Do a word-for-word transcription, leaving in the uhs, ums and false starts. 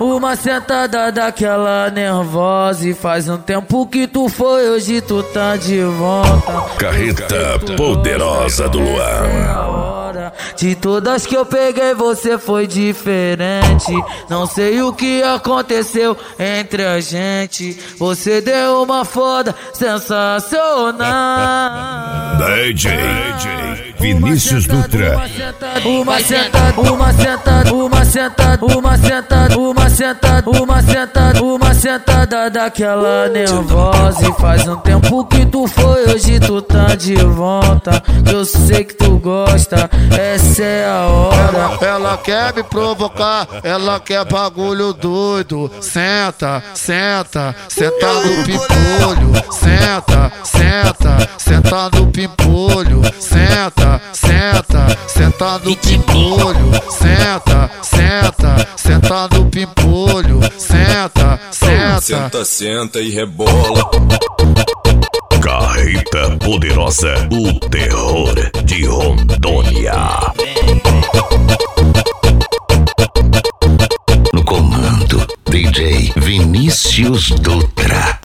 uma sentada daquela nervosa. E faz um tempo que tu foi, hoje tu tá de volta. Carreta poderosa do Luan. De todas que eu peguei, você foi diferente. Não sei o que aconteceu entre a gente. Você deu uma foda sensacional. D J Vinícius Dutra. Uma sentada, uma sentada, uma sentada, uma sentada, uma sentada, uma sentada, uma sentada daquela nervosa. E faz um tempo que tu foi, hoje tu tá de volta. Eu sei que tu gosta, essa é a hora. Ela, ela quer me provocar, ela quer bagulho doido. Senta, senta, senta no pimpolho. Senta, senta, senta no pimpolho. Senta, senta, senta no pimpolho. Senta, senta, senta no pimpolho. Senta, senta, senta, senta e rebola. Carreta poderosa, o terror de Rondônia. No comando, D J Vinícius Dutra.